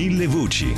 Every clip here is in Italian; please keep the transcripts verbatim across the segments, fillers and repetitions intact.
Mille voci.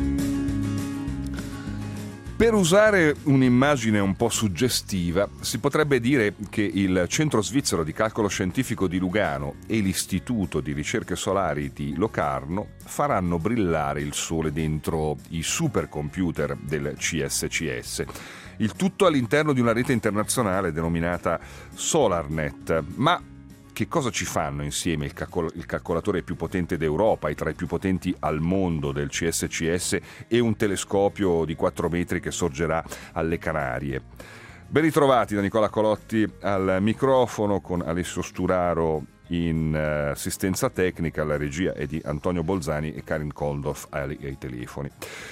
Per usare un'immagine un po' suggestiva, si potrebbe dire che il Centro Svizzero di Calcolo Scientifico di Lugano e l'Istituto di Ricerche Solari di Locarno faranno brillare il sole dentro i supercomputer del C S C S. Il tutto all'interno di una rete internazionale denominata SolarNet. Ma che cosa ci fanno insieme il, calcol- il calcolatore più potente d'Europa e tra i più potenti al mondo del C S C S e un telescopio di quattro metri che sorgerà alle Canarie? Ben ritrovati da Nicola Colotti al microfono, con Alessio Sturaro in uh, assistenza tecnica, alla regia e di Antonio Bolzani e Karin Koldorf ai, ai telefoni.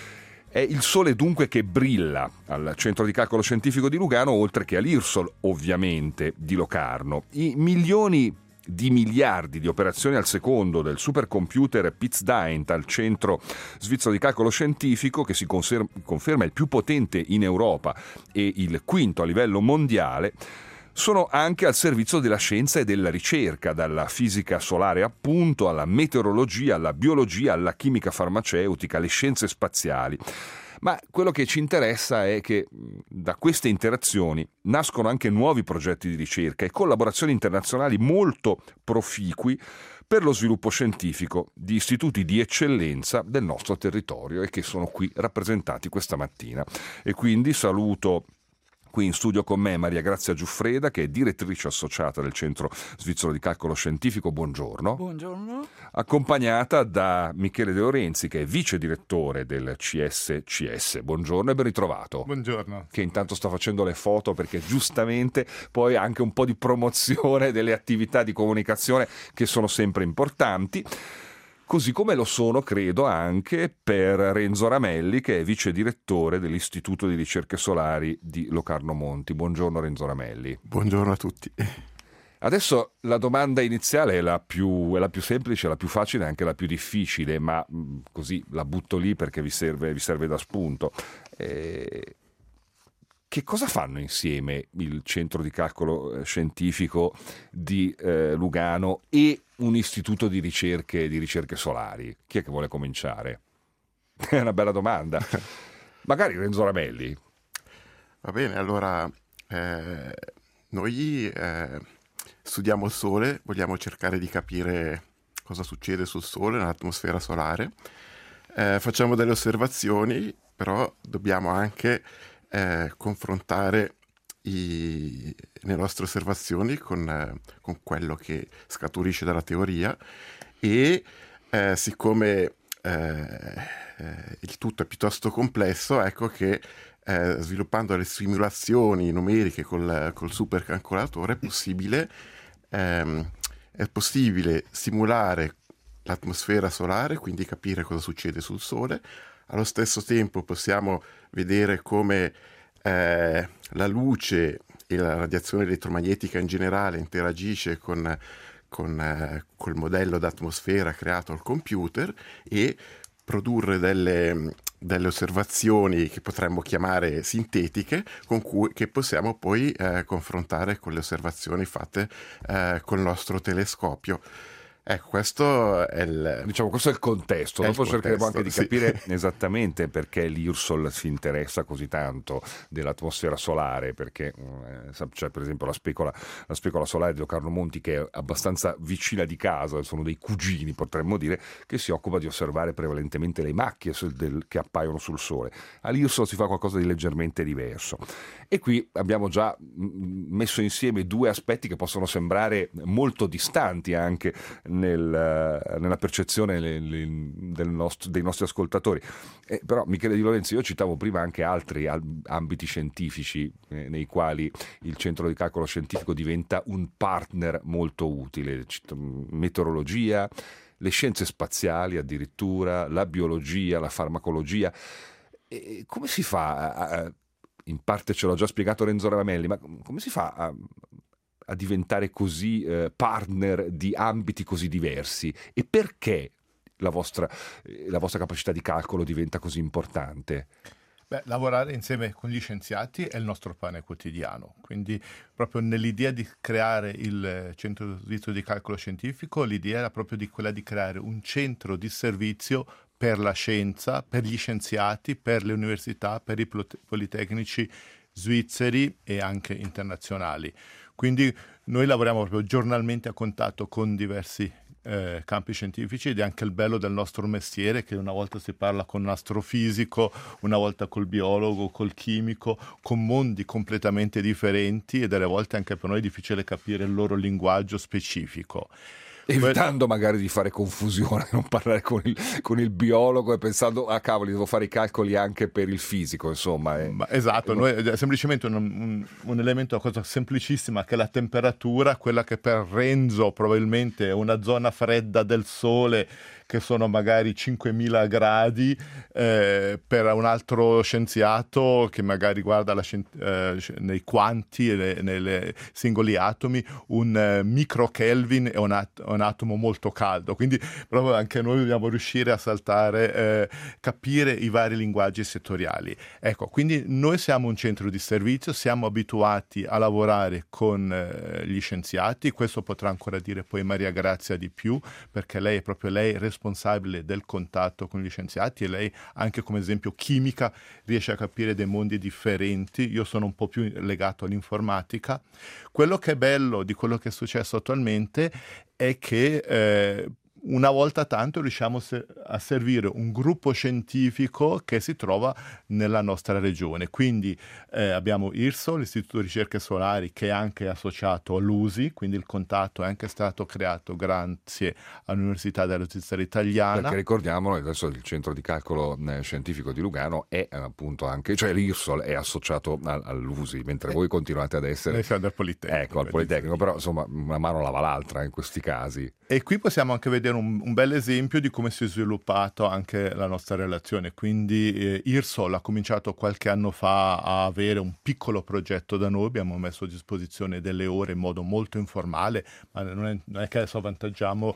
È il sole dunque che brilla al Centro di Calcolo Scientifico di Lugano, oltre che all'IRSOL, ovviamente, di Locarno. I milioni di miliardi di operazioni al secondo del supercomputer PizzDaint al Centro Svizzero di Calcolo Scientifico, che si conser- conferma il più potente in Europa e il quinto a livello mondiale, sono anche al servizio della scienza e della ricerca, dalla fisica solare appunto alla meteorologia, alla biologia, alla chimica farmaceutica, alle scienze spaziali. Ma quello che ci interessa è che da queste interazioni nascono anche nuovi progetti di ricerca e collaborazioni internazionali molto proficui per lo sviluppo scientifico di istituti di eccellenza del nostro territorio e che sono qui rappresentati questa mattina. E quindi saluto qui in studio con me Maria Grazia Giuffreda, che è direttrice associata del Centro Svizzero di Calcolo Scientifico. Buongiorno. Buongiorno. Accompagnata da Michele De Lorenzi, che è vice direttore del C S C S. Buongiorno e ben ritrovato. Buongiorno. Che intanto sta facendo le foto, perché giustamente poi anche un po' di promozione delle attività di comunicazione che sono sempre importanti. Così come lo sono, credo, anche per Renzo Ramelli, che è vice direttore dell'Istituto di Ricerche Solari di Locarno Monti. Buongiorno Renzo Ramelli. Buongiorno a tutti. Adesso la domanda iniziale è la più, è la più semplice, la più facile e anche la più difficile, ma mh, così la butto lì perché vi serve, vi serve da spunto. Eh, Che cosa fanno insieme il Centro di Calcolo Scientifico di eh, Lugano e un istituto di ricerche, di ricerche solari? Chi è che vuole cominciare? È una bella domanda. Magari Renzo Ramelli. Va bene, allora eh, noi eh, studiamo il Sole, vogliamo cercare di capire cosa succede sul Sole, nell'atmosfera solare. Eh, facciamo delle osservazioni, però dobbiamo anche Eh, confrontare i, le nostre osservazioni con, eh, con quello che scaturisce dalla teoria e eh, siccome eh, eh, il tutto è piuttosto complesso, ecco che eh, sviluppando le simulazioni numeriche col, col supercalcolatore è possibile, ehm, è possibile simulare l'atmosfera solare, quindi capire cosa succede sul Sole. Allo stesso tempo possiamo vedere come eh, la luce e la radiazione elettromagnetica in generale interagisce con, con eh, col modello d'atmosfera creato al computer e produrre delle, delle osservazioni che potremmo chiamare sintetiche, con cui che possiamo poi eh, confrontare con le osservazioni fatte eh, col nostro telescopio. Ecco, questo è il, diciamo, questo è il contesto. È Dopo il cercheremo contesto, anche di sì. capire esattamente perché l'IRSOL si interessa così tanto dell'atmosfera solare, perché eh, c'è per esempio la specola, la specola solare di Locarno Monti, che è abbastanza vicina di casa, sono dei cugini potremmo dire, che si occupa di osservare prevalentemente le macchie sul- del, che appaiono sul Sole. All'IRSOL si fa qualcosa di leggermente diverso. E qui abbiamo già mh, messo insieme due aspetti che possono sembrare molto distanti anche nel, nella percezione del nostro, dei nostri ascoltatori. Eh, però Michele Di Lorenzi, io citavo prima anche altri ambiti scientifici eh, nei quali il Centro di Calcolo Scientifico diventa un partner molto utile: meteorologia, le scienze spaziali addirittura, la biologia, la farmacologia. E come si fa a, a, in parte ce l'ho già spiegato Renzo Ramelli, ma come si fa a a diventare così eh, partner di ambiti così diversi, e perché la vostra, eh, la vostra capacità di calcolo diventa così importante? Beh, lavorare insieme con gli scienziati è il nostro pane quotidiano, quindi proprio nell'idea di creare il Centro Svizzero di Calcolo Scientifico, l'idea era proprio di quella di creare un centro di servizio per la scienza, per gli scienziati, per le università, per i politecnici svizzeri e anche internazionali. Quindi noi lavoriamo proprio giornalmente a contatto con diversi eh, campi scientifici, ed è anche il bello del nostro mestiere, che una volta si parla con un astrofisico, una volta col biologo, col chimico, con mondi completamente differenti, e delle volte anche per noi è difficile capire il loro linguaggio specifico. Evitando magari di fare confusione, non parlare con il, con il biologo e pensando, ah cavoli, devo fare i calcoli anche per il fisico, insomma. Eh. Ma esatto, noi, è semplicemente un, un, un elemento, una cosa semplicissima, che è la temperatura, quella che per Renzo probabilmente è una zona fredda del Sole, che sono magari cinquemila gradi, eh, per un altro scienziato che magari guarda la, eh, nei quanti e nei singoli atomi, un eh, microkelvin è un, at- un atomo molto caldo. Quindi proprio anche noi dobbiamo riuscire a saltare, eh, capire i vari linguaggi settoriali. Ecco, quindi noi siamo un centro di servizio, siamo abituati a lavorare con eh, gli scienziati. Questo potrà ancora dire poi Maria Grazia di più, perché lei è proprio lei responsabile del contatto con gli scienziati, e lei anche come esempio chimica riesce a capire dei mondi differenti. Io sono un po' più legato all'informatica. Quello che è bello di quello che è successo attualmente è che eh, una volta tanto riusciamo a servire un gruppo scientifico che si trova nella nostra regione. Quindi eh, abbiamo I R S O, l'Istituto di Ricerche Solari, che è anche associato all'U S I, quindi il contatto è anche stato creato grazie all'Università della Svizzera Italiana. Perché ricordiamolo, adesso il centro di calcolo scientifico di Lugano è appunto anche, cioè l'I R S O è associato all'U S I, mentre eh, voi continuate ad essere... Noi siamo al Politecnico. Ecco, al Politecnico, però insomma una mano lava l'altra in questi casi. E qui possiamo anche vedere un, un bel esempio di come si è sviluppato anche la nostra relazione. Quindi eh, I R S O ha cominciato qualche anno fa a avere un piccolo progetto da noi, abbiamo messo a disposizione delle ore in modo molto informale, ma non è, non è che adesso avvantaggiamo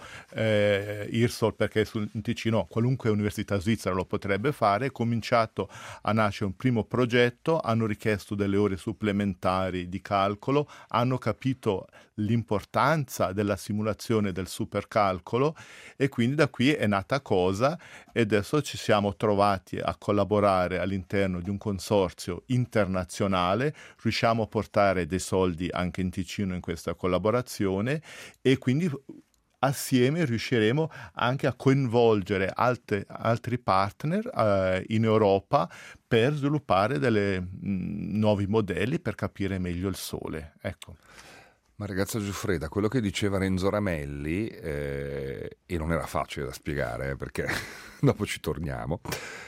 eh, I R S O perché sul in Ticino qualunque università svizzera lo potrebbe fare. È cominciato a nascere un primo progetto, hanno richiesto delle ore supplementari di calcolo, hanno capito l'importanza della simulazione del supercalcolo, e quindi da qui è nata cosa, e adesso ci siamo trovati a collaborare all'interno di un consorzio internazionale. Riusciamo a portare dei soldi anche in Ticino in questa collaborazione, e quindi assieme riusciremo anche a coinvolgere altre, altri partner eh, in Europa per sviluppare delle mh, nuovi modelli per capire meglio il Sole. Ecco. Ma ragazza Giuffreda, quello che diceva Renzo Ramelli, eh, e non era facile da spiegare, eh, perché dopo ci torniamo,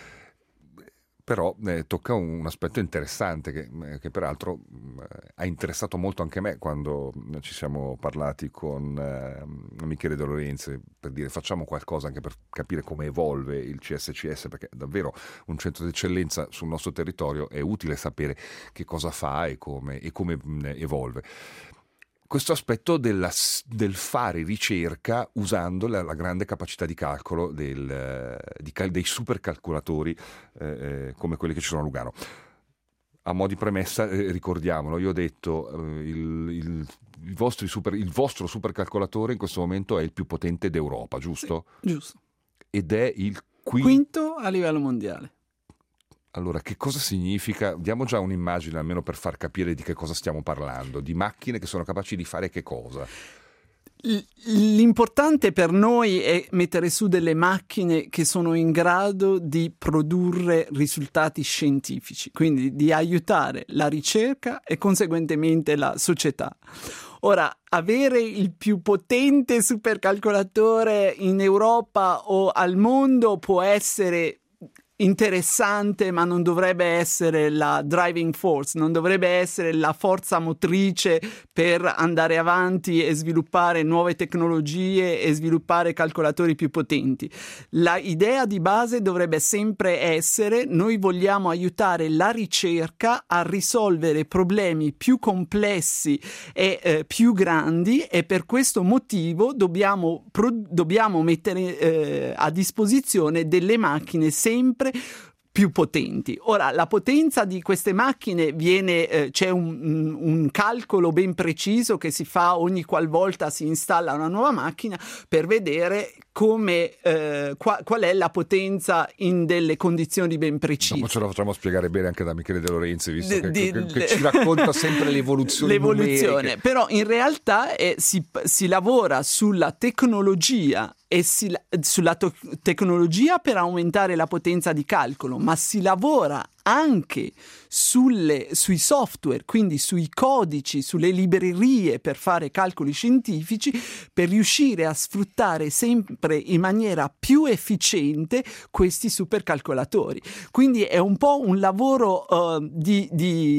però eh, tocca un aspetto interessante che, che peraltro eh, ha interessato molto anche me quando ci siamo parlati con eh, Michele De Lorenzi, per dire facciamo qualcosa anche per capire come evolve il C S C S, perché davvero un centro di eccellenza sul nostro territorio è utile sapere che cosa fa e come, e come mh, evolve. Questo aspetto della, del fare ricerca usando la, la grande capacità di calcolo del, di, dei supercalcolatori eh, come quelli che ci sono a Lugano. A mo' di premessa, eh, ricordiamolo, io ho detto eh, il, il, il, vostro super, il vostro supercalcolatore in questo momento è il più potente d'Europa, giusto? Sì, giusto. Ed è il quinto, quinto a livello mondiale. Allora, che cosa significa? Diamo già un'immagine almeno per far capire di che cosa stiamo parlando, di macchine che sono capaci di fare che cosa? L'importante per noi è mettere su delle macchine che sono in grado di produrre risultati scientifici, quindi di aiutare la ricerca e conseguentemente la società. Ora, avere il più potente supercalcolatore in Europa o al mondo può essere interessante, ma non dovrebbe essere la driving force, non dovrebbe essere la forza motrice per andare avanti e sviluppare nuove tecnologie e sviluppare calcolatori più potenti. La idea di base dovrebbe sempre essere: noi vogliamo aiutare la ricerca a risolvere problemi più complessi e eh, più grandi, e per questo motivo dobbiamo, pro- dobbiamo mettere eh, a disposizione delle macchine sempre più potenti. Ora, la potenza di queste macchine viene, eh, c'è un, un calcolo ben preciso che si fa ogni qualvolta si installa una nuova macchina per vedere come, eh, qua, qual è la potenza in delle condizioni ben precise. Dopo ce la facciamo spiegare bene anche da Michele De Lorenzi, visto di, che, di, che, che ci racconta sempre l'evoluzione. L'evoluzione, numeriche. Però in realtà è, si, si lavora sulla tecnologia e si, sulla to- tecnologia per aumentare la potenza di calcolo, ma si lavora anche sulle, sui software, quindi sui codici, sulle librerie per fare calcoli scientifici, per riuscire a sfruttare sempre in maniera più efficiente questi supercalcolatori. Quindi è un po' un lavoro uh, di,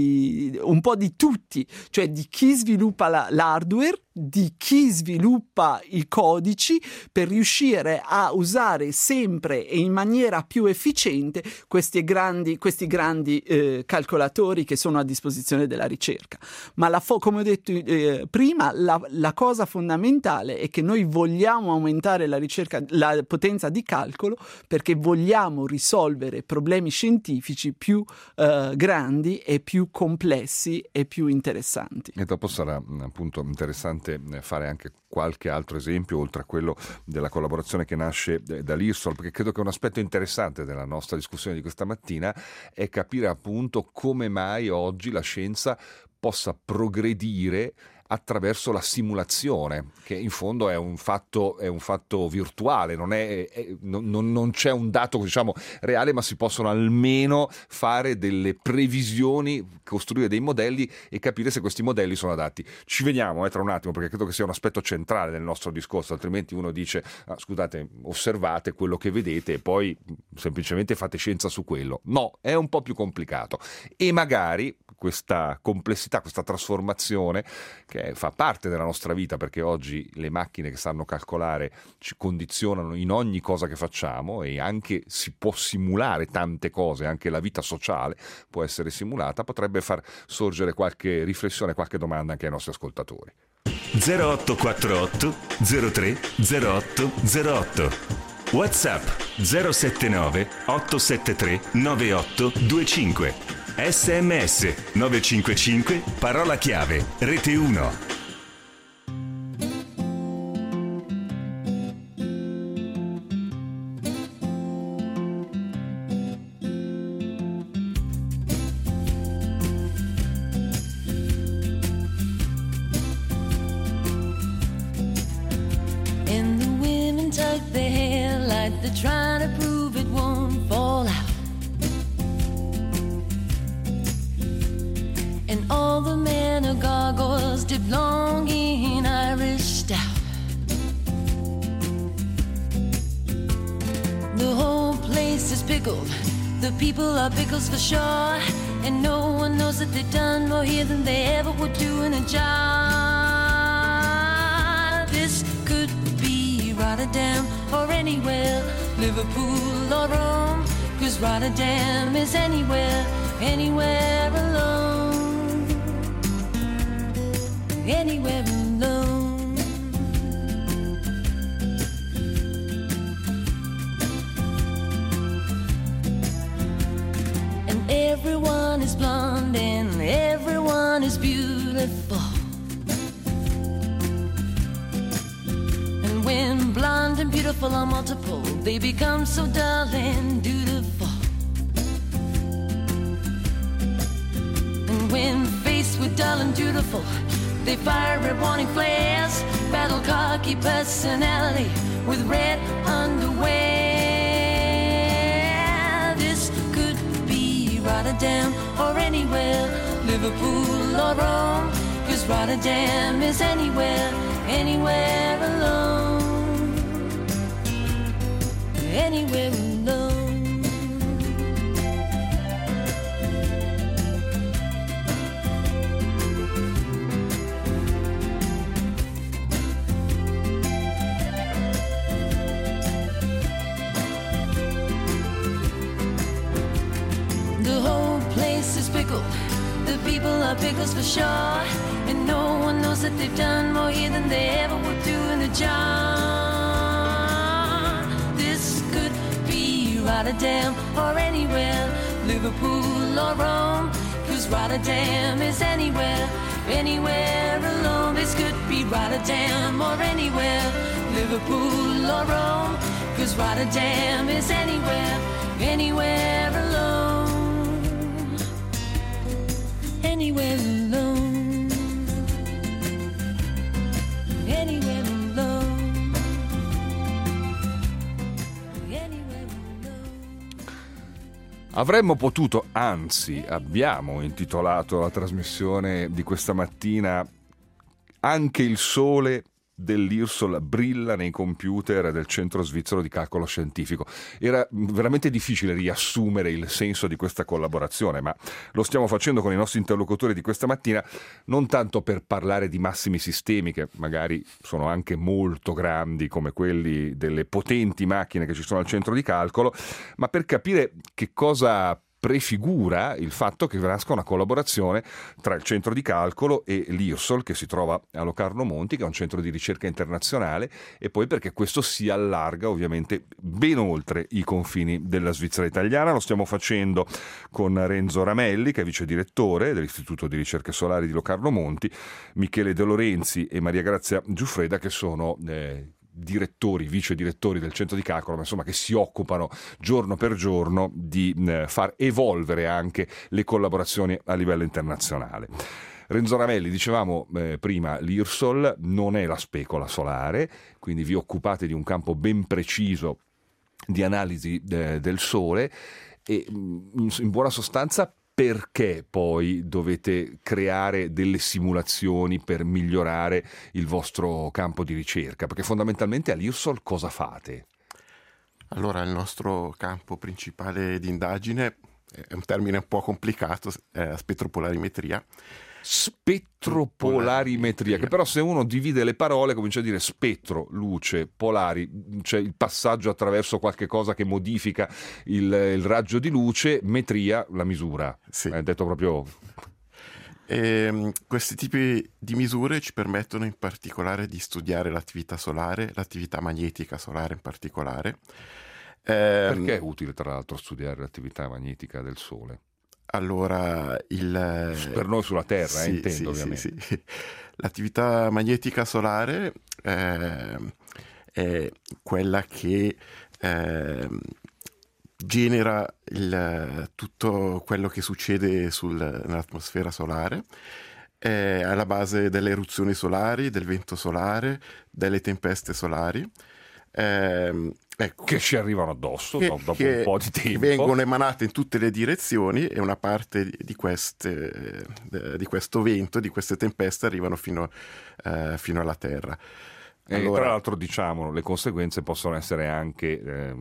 di un po' di tutti, cioè di chi sviluppa la, l'hardware, di chi sviluppa i codici per riuscire a usare sempre e in maniera più efficiente questi grandi, questi grandi eh, calcolatori che sono a disposizione della ricerca. Ma la fo- come ho detto eh, prima, la, la cosa fondamentale è che noi vogliamo aumentare la ricerca, la potenza di calcolo, perché vogliamo risolvere problemi scientifici più eh, grandi e più complessi e più interessanti. E dopo sarà appunto interessante fare anche qualche altro esempio oltre a quello della collaborazione che nasce dall'I R S O L, perché credo che un aspetto interessante della nostra discussione di questa mattina è capire appunto come mai oggi la scienza possa progredire attraverso la simulazione, che in fondo è un fatto, è un fatto virtuale, non, è, è, non, non c'è un dato, diciamo, reale, ma si possono almeno fare delle previsioni, costruire dei modelli e capire se questi modelli sono adatti. Ci vediamo eh, tra un attimo, perché credo che sia un aspetto centrale del nostro discorso, altrimenti uno dice ah, scusate, osservate quello che vedete e poi semplicemente fate scienza su quello. No, è un po' più complicato e magari questa complessità, questa trasformazione che fa parte della nostra vita, perché oggi le macchine che sanno calcolare ci condizionano in ogni cosa che facciamo e anche si può simulare tante cose, anche la vita sociale può essere simulata, potrebbe far sorgere qualche riflessione, qualche domanda anche ai nostri ascoltatori. zero otto quattro otto zero tre zero otto zero otto WhatsApp zero sette nove otto sette tre nove otto due cinque S M S nove cinque cinque parola chiave Rete uno. And the women tuck their hair like they're trying to prove it won't fall out. And all the men are gargoyles dipped long in Irish stout. The whole place is pickled, the people are pickles for sure, and no one knows that they've done more here than they ever would do in a jar. This could be Rotterdam or anywhere, Liverpool or Rome, 'cause Rotterdam is anywhere, anywhere alone. Anywhere alone. And everyone is blonde and everyone is beautiful. And when blonde and beautiful are multiple, they become so dull and dutiful. And when faced with dull and dutiful, they fire red warning flares, battle cocky personality with red underwear. This could be Rotterdam or anywhere, Liverpool or Rome, 'cause Rotterdam is anywhere, anywhere alone. Anywhere alone. The people are pickles for sure, and no one knows that they've done more here than they ever would do in a jar. This could be right Rotterdam or anywhere, Liverpool or Rome, 'cause Rotterdam is anywhere, anywhere alone. This could be Rotterdam or anywhere, Liverpool or Rome, 'cause Rotterdam is anywhere, anywhere alone, anywhere alone, anywhere alone, anywhere alone. Avremmo potuto, anzi abbiamo intitolato la trasmissione di questa mattina "Anche il sole dell'Irsol brilla nei computer del Centro Svizzero di Calcolo Scientifico". Era veramente difficile riassumere il senso di questa collaborazione, ma lo stiamo facendo con i nostri interlocutori di questa mattina, non tanto per parlare di massimi sistemi, che magari sono anche molto grandi come quelli delle potenti macchine che ci sono al centro di calcolo, ma per capire che cosa prefigura il fatto che nasca una collaborazione tra il centro di calcolo e l'Irsol, che si trova a Locarno Monti, che è un centro di ricerca internazionale, e poi perché questo si allarga ovviamente ben oltre i confini della Svizzera italiana. Lo stiamo facendo con Renzo Ramelli, che è vice direttore dell'Istituto di Ricerche Solari di Locarno Monti, Michele De Lorenzi e Maria Grazia Giuffreda, che sono eh, direttori, vice direttori del centro di calcolo, ma insomma che si occupano giorno per giorno di eh, far evolvere anche le collaborazioni a livello internazionale. Renzo Ramelli, dicevamo eh, prima, l'Irsol non è la specola solare, quindi vi occupate di un campo ben preciso di analisi eh, del Sole e in, in buona sostanza perché poi dovete creare delle simulazioni per migliorare il vostro campo di ricerca? Perché fondamentalmente all'Irsol cosa fate? Allora, il nostro campo principale di indagine è un termine un po' complicato, è la spetropolarimetria. Spetropolarimetria, che però se uno divide le parole comincia a dire spettro, luce, polari, cioè il passaggio attraverso qualche cosa che modifica il, il raggio di luce, metria, la misura. Sì. È detto proprio... E, questi tipi di misure ci permettono in particolare di studiare l'attività solare, l'attività magnetica solare in particolare. Perché è utile tra l'altro studiare l'attività magnetica del Sole? Allora, il... per noi sulla Terra, sì, eh, intendo sì, ovviamente. Sì, sì. L'attività magnetica solare eh, è quella che eh, genera il, tutto quello che succede sul, nell'atmosfera solare. È alla base delle eruzioni solari, del vento solare, delle tempeste solari. Eh, ecco, che ci arrivano addosso che, dopo che un po' di tempo, vengono emanate in tutte le direzioni, e una parte di, queste, di questo vento, di queste tempeste arrivano fino, eh, fino alla Terra. E allora, tra l'altro, diciamolo, le conseguenze possono essere anche eh,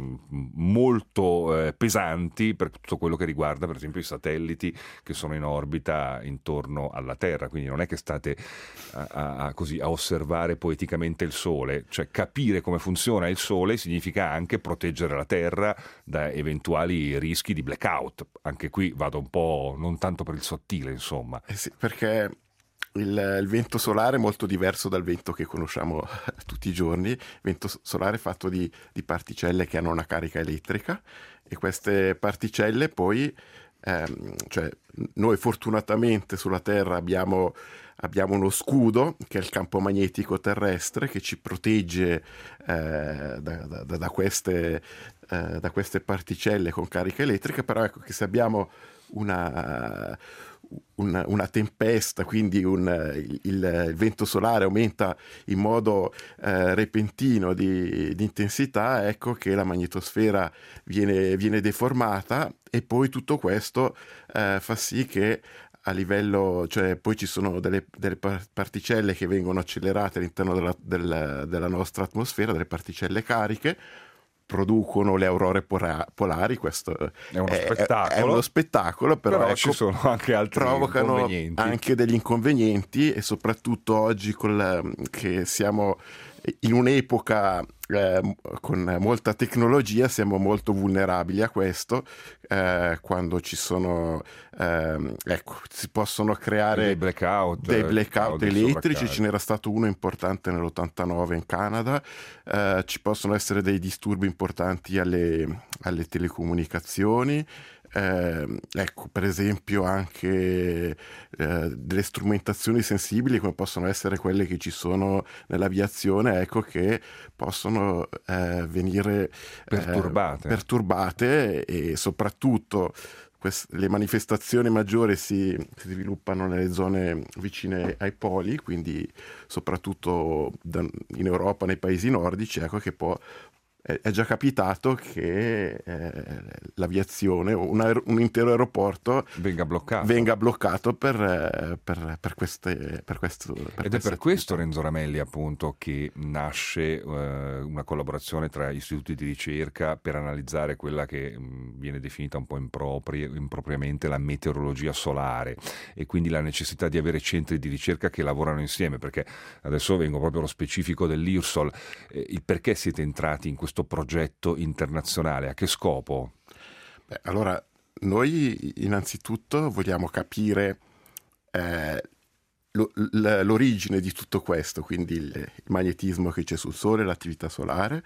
molto eh, pesanti per tutto quello che riguarda per esempio i satelliti che sono in orbita intorno alla Terra, quindi non è che state a, a, così, a osservare poeticamente il Sole, cioè capire come funziona il Sole significa anche proteggere la Terra da eventuali rischi di blackout. Anche qui vado un po' non tanto per il sottile, insomma. Eh sì, perché Il, il vento solare è molto diverso dal vento che conosciamo tutti i giorni. Il vento solare è fatto di, di particelle che hanno una carica elettrica, e queste particelle poi, ehm, cioè noi fortunatamente sulla Terra abbiamo, abbiamo uno scudo che è il campo magnetico terrestre, che ci protegge eh, da, da, da, queste, eh, da queste particelle con carica elettrica. Però ecco che se abbiamo una... Una, una tempesta, quindi un, il, il vento solare aumenta in modo eh, repentino di, di intensità, ecco che la magnetosfera viene, viene deformata, e poi tutto questo eh, fa sì che a livello, cioè poi ci sono delle, delle particelle che vengono accelerate all'interno della, della, della nostra atmosfera, delle particelle cariche, producono le aurore polari. Questo è uno è, spettacolo, è uno spettacolo però, però ecco, ci sono anche altri provocano inconvenienti. Anche degli inconvenienti, e soprattutto oggi col, che siamo in un'epoca eh, con molta tecnologia siamo molto vulnerabili a questo, eh, quando ci sono, eh, ecco, si possono creare dei blackout, dei blackout dei elettrici, ce n'era stato uno importante nell'ottantanove in Canada, eh, ci possono essere dei disturbi importanti alle, alle telecomunicazioni. Eh, ecco, per esempio anche eh, delle strumentazioni sensibili come possono essere quelle che ci sono nell'aviazione, ecco, che possono eh, venire perturbate. Eh, perturbate e soprattutto quest- le manifestazioni maggiori si, si sviluppano nelle zone vicine ai poli, quindi soprattutto da, in Europa, nei paesi nordici, ecco, che può è già capitato che eh, l'aviazione o un, aer- un intero aeroporto venga bloccato, venga bloccato per, eh, per, per queste per questo per ed è per questo, Renzo Ramelli, appunto, che nasce eh, una collaborazione tra istituti di ricerca per analizzare quella che mh, viene definita un po' impropri- impropriamente la meteorologia solare, e quindi la necessità di avere centri di ricerca che lavorano insieme, perché adesso vengo proprio allo specifico dell'I R S O L. Eh, il perché siete entrati in questo progetto internazionale, a che scopo? Beh, allora, noi innanzitutto vogliamo capire eh, lo, l- l'origine di tutto questo, quindi il, il magnetismo che c'è sul Sole, l'attività solare,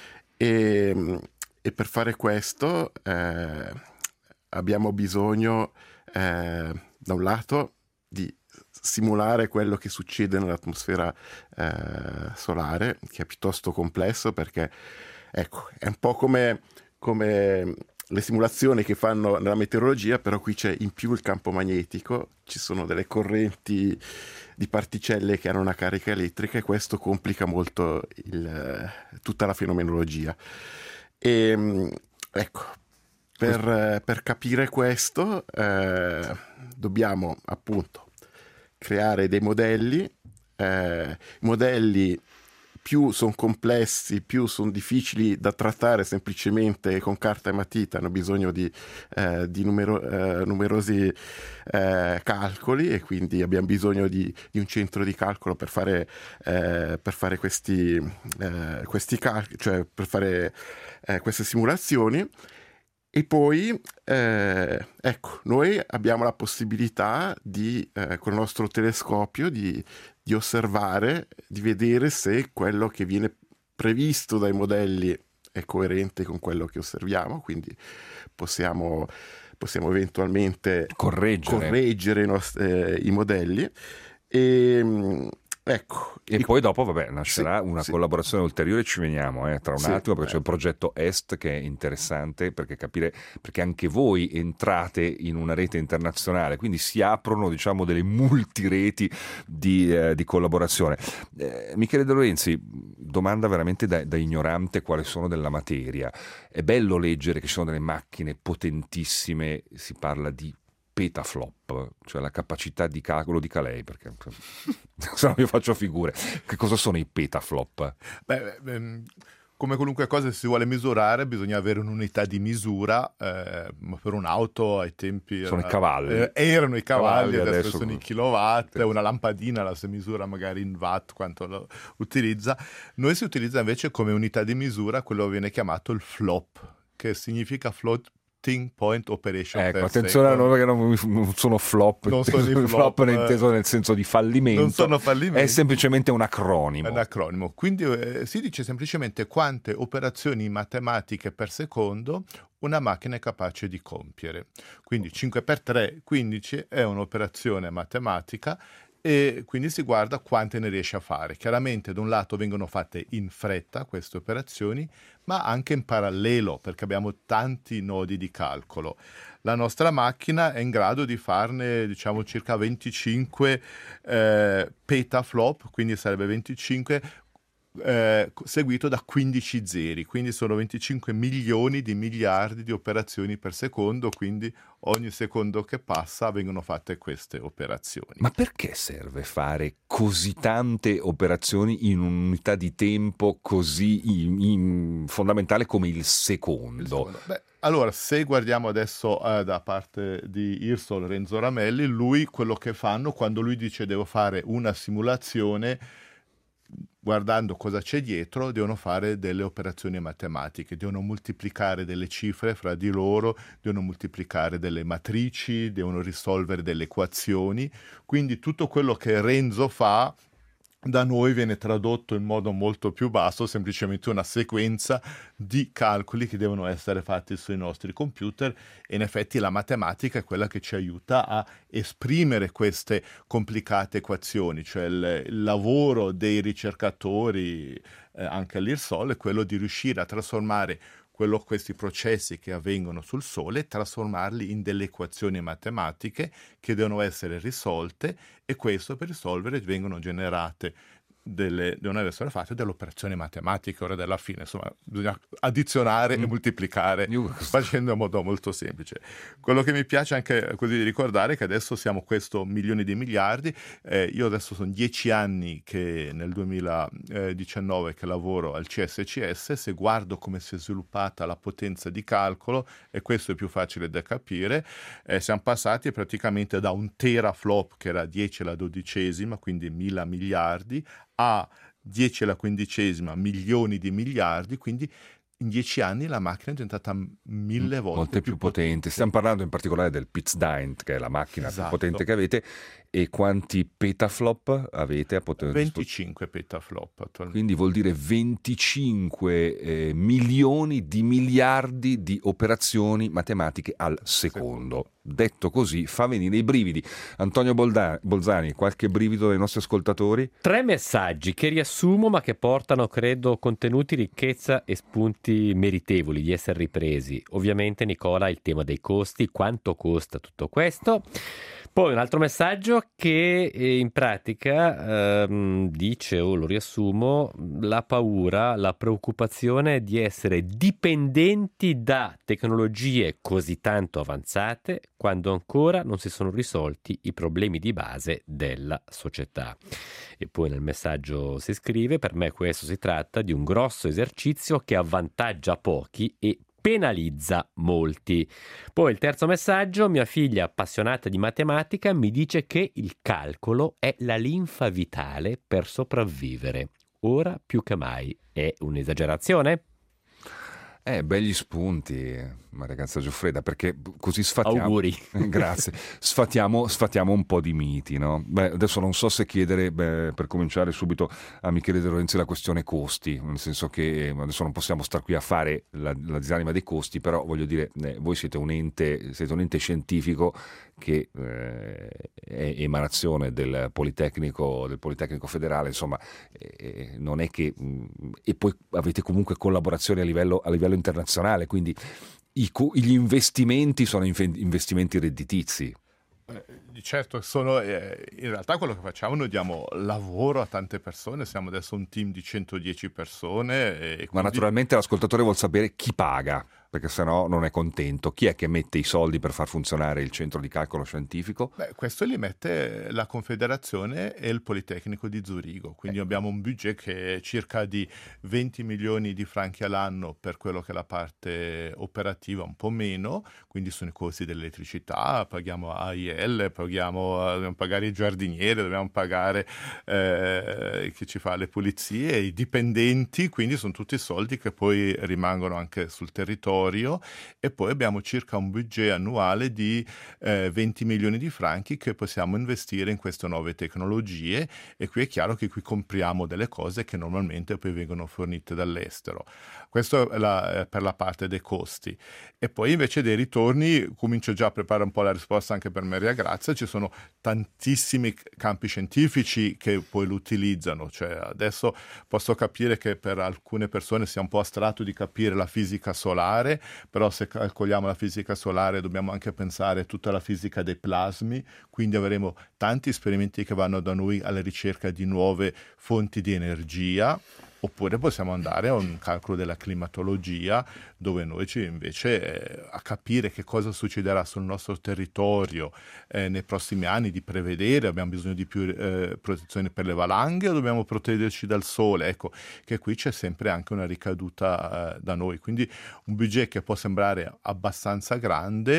e, e per fare questo eh, abbiamo bisogno eh, da un lato di simulare quello che succede nell'atmosfera eh, solare, che è piuttosto complesso, perché ecco, è un po' come, come le simulazioni che fanno nella meteorologia, però qui c'è in più il campo magnetico, ci sono delle correnti di particelle che hanno una carica elettrica, e questo complica molto il, tutta la fenomenologia. E ecco, per, per capire questo eh, dobbiamo appunto creare dei modelli, eh, modelli più sono complessi, più sono difficili da trattare semplicemente con carta e matita, hanno bisogno di, eh, di numero, eh, numerosi eh, calcoli, e quindi abbiamo bisogno di, di un centro di calcolo per fare, eh, per fare questi, eh, questi calcoli, cioè per fare eh, queste simulazioni. E poi, eh, ecco, noi abbiamo la possibilità di, eh, con il nostro telescopio, di, di osservare, di vedere se quello che viene previsto dai modelli è coerente con quello che osserviamo, quindi possiamo, possiamo eventualmente correggere, correggere i, nostri, eh, i modelli. E, ecco. E poi dopo, vabbè, nascerà sì, una sì. collaborazione ulteriore, ci veniamo eh, tra un sì, attimo, perché eh. c'è il progetto Est che è interessante, perché capire, perché anche voi entrate in una rete internazionale, quindi si aprono, diciamo, delle multireti di, eh, di collaborazione. Eh, Michele De Lorenzi, domanda veramente da, da ignorante quale sono della materia. È bello leggere che ci sono delle macchine potentissime, si parla di petaflop, cioè la capacità di calcolo, dica lei, perché se no io faccio figure. Che cosa sono i petaflop? Beh, beh, come qualunque cosa si vuole misurare, bisogna avere un'unità di misura, eh, ma per un'auto ai tempi sono era, i cavalli. eh, erano i cavalli, cavalli adesso, adesso sono i kilowatt, sì. Una lampadina la si misura magari in watt quanto lo utilizza. Noi si utilizza invece come unità di misura quello che viene chiamato il flop, che significa float Point Operation. Ecco, per attenzione a secolo. noi che non, non sono flop, non sono i flop, flop è inteso nel senso di fallimento, non sono fallimenti, è semplicemente un acronimo. È un acronimo. Quindi eh, si dice semplicemente quante operazioni matematiche per secondo una macchina è capace di compiere. Quindi cinque per tre, quindici è un'operazione matematica, e quindi si guarda quante ne riesce a fare. Chiaramente da un lato vengono fatte in fretta queste operazioni, ma anche in parallelo, perché abbiamo tanti nodi di calcolo. La nostra macchina è in grado di farne, diciamo, circa venticinque eh, petaflop, quindi sarebbe venticinque eh, seguito da quindici zeri, quindi sono venticinque milioni di miliardi di operazioni per secondo, quindi ogni secondo che passa vengono fatte queste operazioni. Ma perché serve fare così tante operazioni in un'unità di tempo così in, in fondamentale come il secondo? Il secondo. Beh, allora, se guardiamo adesso eh, da parte di I R S O L, Renzo Ramelli, lui quello che fanno quando lui dice devo fare una simulazione, guardando cosa c'è dietro, devono fare delle operazioni matematiche, devono moltiplicare delle cifre fra di loro, devono moltiplicare delle matrici, devono risolvere delle equazioni. Quindi tutto quello che Renzo fa da noi viene tradotto in modo molto più basso, semplicemente una sequenza di calcoli che devono essere fatti sui nostri computer, e in effetti la matematica è quella che ci aiuta a esprimere queste complicate equazioni, cioè il, il lavoro dei ricercatori eh, anche all'I R S O L è quello di riuscire a trasformare quello, questi processi che avvengono sul Sole, trasformarli in delle equazioni matematiche che devono essere risolte, e questo per risolvere vengono generate delle, devono essere fatte delle operazioni matematiche. Ora della fine, insomma, bisogna addizionare mm. e moltiplicare Io... facendo in modo molto semplice. Quello che mi piace anche così di ricordare è che adesso siamo questo milioni di miliardi. Eh, io adesso sono dieci anni che nel duemiladiciannove che lavoro al C S C S. Se guardo come si è sviluppata la potenza di calcolo, e questo è più facile da capire, eh, siamo passati praticamente da un teraflop che era dieci alla dodicesima, quindi mila miliardi, a dieci alla quindicesima milioni di miliardi, quindi in dieci anni la macchina è diventata mille volte Molte più, più potente. potente. Stiamo parlando in particolare del PizzDynth, che è la macchina esatto. più potente che avete. E quanti petaflop avete a poter venticinque petaflop attualmente. Quindi vuol dire venticinque eh, milioni di miliardi di operazioni matematiche al secondo. secondo. Detto così fa venire i brividi. Antonio Bolda- Bolzani, qualche brivido dai nostri ascoltatori? Tre messaggi che riassumo, ma che portano, credo, contenuti, ricchezza e spunti meritevoli di essere ripresi. Ovviamente, Nicola, il tema dei costi, quanto costa tutto questo. Poi un altro messaggio che in pratica ehm, dice, o lo riassumo, la paura, la preoccupazione di essere dipendenti da tecnologie così tanto avanzate quando ancora non si sono risolti i problemi di base della società. E poi nel messaggio si scrive: per me questo si tratta di un grosso esercizio che avvantaggia pochi e penalizza molti. Poi il terzo messaggio: mia figlia appassionata di matematica mi dice che il calcolo è la linfa vitale per sopravvivere. Ora più che mai. È un'esagerazione? Eh, begli spunti, ma ragazza Gioffreda, perché così sfatiamo. Auguri. Grazie. Sfatiamo, sfatiamo un po' di miti, no? Beh, adesso non so se chiedere, beh, per cominciare subito a Michele De Lorenzi, la questione costi, nel senso che adesso non possiamo star qui a fare la, la disamina dei costi, però voglio dire, eh, voi siete un ente, siete un ente scientifico che eh, è emanazione del Politecnico, del Politecnico Federale, insomma, eh, non è che mh, e poi avete comunque collaborazioni a livello, a livello internazionale, quindi i, gli investimenti sono investimenti redditizi. Eh, certo, sono, eh, in realtà quello che facciamo, noi diamo lavoro a tante persone, siamo adesso un team di centodieci persone. E quindi... Ma naturalmente l'ascoltatore vuol sapere chi paga, perché sennò non è contento. Chi è che mette i soldi per far funzionare il centro di calcolo scientifico? Beh, questo li mette la Confederazione e il Politecnico di Zurigo, quindi eh. abbiamo un budget che è circa di venti milioni di franchi all'anno per quello che è la parte operativa, un po' meno, quindi sono i costi dell'elettricità, paghiamo A I L, paghiamo, dobbiamo pagare i giardinieri, dobbiamo pagare eh, chi ci fa le pulizie, i dipendenti, quindi sono tutti soldi che poi rimangono anche sul territorio. E poi abbiamo circa un budget annuale di eh, venti milioni di franchi che possiamo investire in queste nuove tecnologie, e qui è chiaro che qui compriamo delle cose che normalmente poi vengono fornite dall'estero. Questo è la, per la parte dei costi. E poi invece dei ritorni, comincio già a preparare un po' la risposta anche per Maria Grazia, ci sono tantissimi campi scientifici che poi lo utilizzano, cioè adesso posso capire che per alcune persone sia un po' astratto di capire la fisica solare, però se calcoliamo la fisica solare dobbiamo anche pensare a tutta la fisica dei plasmi, quindi avremo tanti esperimenti che vanno da noi alla ricerca di nuove fonti di energia. Oppure possiamo andare a un calcolo della climatologia, dove noi ci invece eh, a capire che cosa succederà sul nostro territorio eh, nei prossimi anni, di prevedere, abbiamo bisogno di più eh, protezione per le valanghe o dobbiamo proteggerci dal sole, ecco che qui c'è sempre anche una ricaduta eh, da noi, quindi un budget che può sembrare abbastanza grande,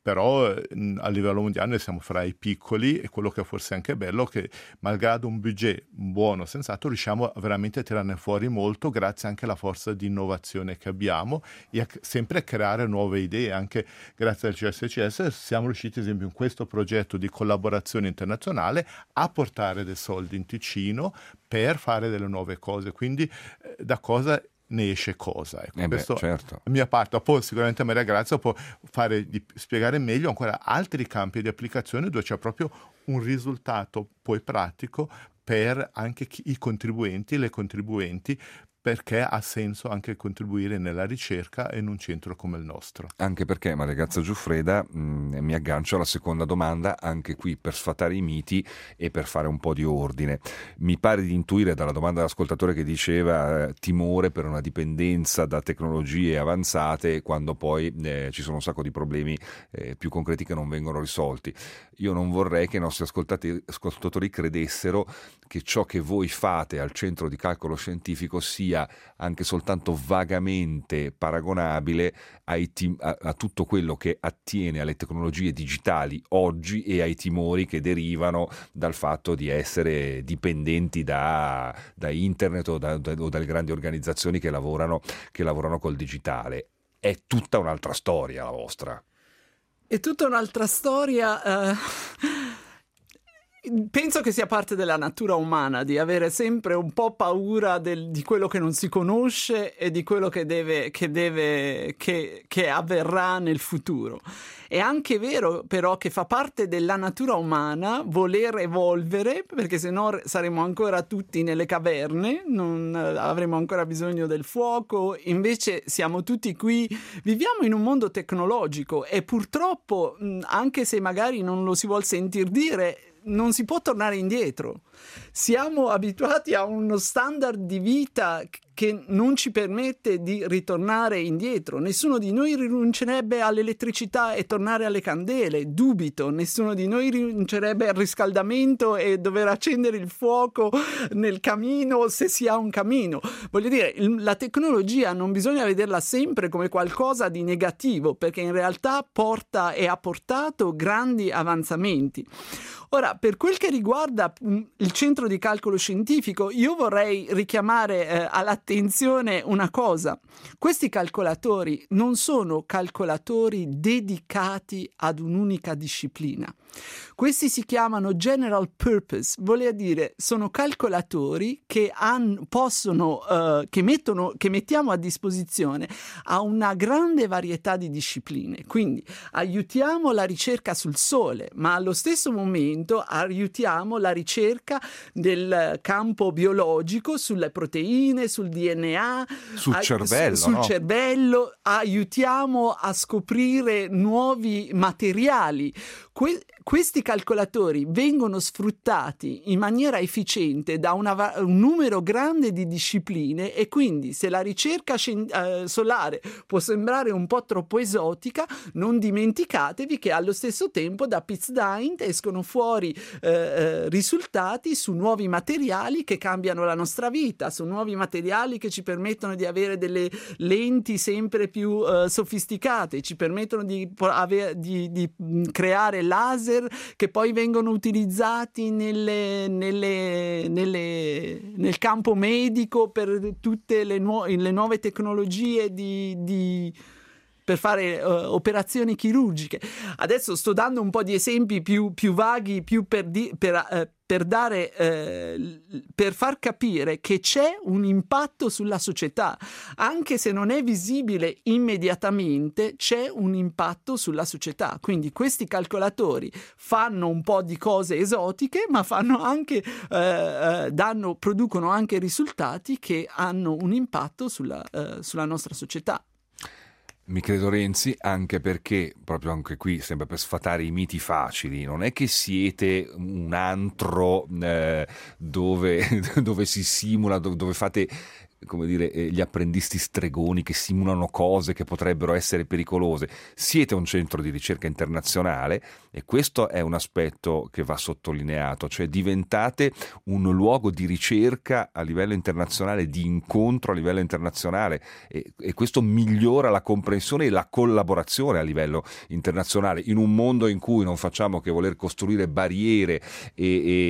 però a livello mondiale noi siamo fra i piccoli, e quello che forse è anche bello è che malgrado un budget buono, sensato, riusciamo veramente a tirarne fuori molto grazie anche alla forza di innovazione che abbiamo e a, sempre a creare nuove idee. Anche grazie al C S C S siamo riusciti, ad esempio, in questo progetto di collaborazione internazionale a portare dei soldi in Ticino per fare delle nuove cose, quindi eh, da cosa ne esce cosa. Ecco, eh beh, questo certo. la mia parte. Poi sicuramente Maria Grazia può fare di, spiegare meglio ancora altri campi di applicazione dove c'è proprio un risultato poi pratico per anche chi, i contribuenti e le contribuenti, perché ha senso anche contribuire nella ricerca in un centro come il nostro. Anche perché, Maria Grazia Giuffreda, mh, mi aggancio alla seconda domanda, anche qui per sfatare i miti e per fare un po' di ordine. Mi pare di intuire dalla domanda dell'ascoltatore che diceva eh, timore per una dipendenza da tecnologie avanzate quando poi eh, ci sono un sacco di problemi eh, più concreti che non vengono risolti. Io non vorrei che i nostri ascoltati, ascoltatori credessero che ciò che voi fate al centro di calcolo scientifico sia anche soltanto vagamente paragonabile ai tim- a, a tutto quello che attiene alle tecnologie digitali oggi e ai timori che derivano dal fatto di essere dipendenti da, da internet o, da, da, o dalle grandi organizzazioni che lavorano, che lavorano col digitale. È tutta un'altra storia la vostra. È tutta un'altra storia. Uh... Penso che sia parte della natura umana di avere sempre un po' paura del, di quello che non si conosce e di quello che deve, che deve, che, che avverrà nel futuro. È anche vero però che fa parte della natura umana voler evolvere, perché sennò saremo ancora tutti nelle caverne, non avremo ancora bisogno del fuoco. Invece siamo tutti qui, viviamo in un mondo tecnologico e purtroppo, anche se magari non lo si vuol sentir dire, non si può tornare indietro. Siamo abituati a uno standard di vita che non ci permette di ritornare indietro. Nessuno di noi rinuncerebbe all'elettricità e tornare alle candele, dubito. Nessuno di noi rinuncerebbe al riscaldamento e dover accendere il fuoco nel camino se si ha un camino. Voglio dire, la tecnologia non bisogna vederla sempre come qualcosa di negativo, perché in realtà porta e ha portato grandi avanzamenti. Ora, per quel che riguarda il centro di calcolo scientifico, io vorrei richiamare eh, all'attenzione una cosa. Questi calcolatori non sono calcolatori dedicati ad un'unica disciplina. Questi si chiamano general purpose, vuol dire sono calcolatori che han, possono, uh, che mettono, che mettiamo a disposizione a una grande varietà di discipline. Quindi aiutiamo la ricerca sul Sole, ma allo stesso momento aiutiamo la ricerca del campo biologico sulle proteine, sul D N A, sul a, cervello, su, sul no? cervello, aiutiamo a scoprire nuovi materiali. Que- questi calcolatori vengono sfruttati in maniera efficiente da una, un numero grande di discipline, e quindi se la ricerca scien- eh, solare può sembrare un po' troppo esotica, non dimenticatevi che allo stesso tempo da PIZDYNT escono fuori eh, eh, risultati su nuovi materiali che cambiano la nostra vita, su nuovi materiali che ci permettono di avere delle lenti sempre più eh, sofisticate, ci permettono di, ave- di, di creare laser che poi vengono utilizzati nelle, nelle, nelle, nel campo medico per tutte le, nuo- le nuove tecnologie di, di per fare uh, operazioni chirurgiche. Adesso sto dando un po' di esempi più, più vaghi, più per, di, per, uh, per dare uh, per far capire che c'è un impatto sulla società, anche se non è visibile immediatamente, c'è un impatto sulla società. Quindi questi calcolatori fanno un po' di cose esotiche, ma fanno anche uh, uh, danno, producono anche risultati che hanno un impatto sulla, uh, sulla nostra società. Mi credo, Renzi, anche perché, proprio anche qui, sempre per sfatare i miti facili, non è che siete un antro eh, dove, dove si simula, dove, dove fate come dire, eh, gli apprendisti stregoni che simulano cose che potrebbero essere pericolose. Siete un centro di ricerca internazionale e questo è un aspetto che va sottolineato, cioè diventate un luogo di ricerca a livello internazionale, di incontro a livello internazionale, e, e questo migliora la comprensione e la collaborazione a livello internazionale in un mondo in cui non facciamo che voler costruire barriere e,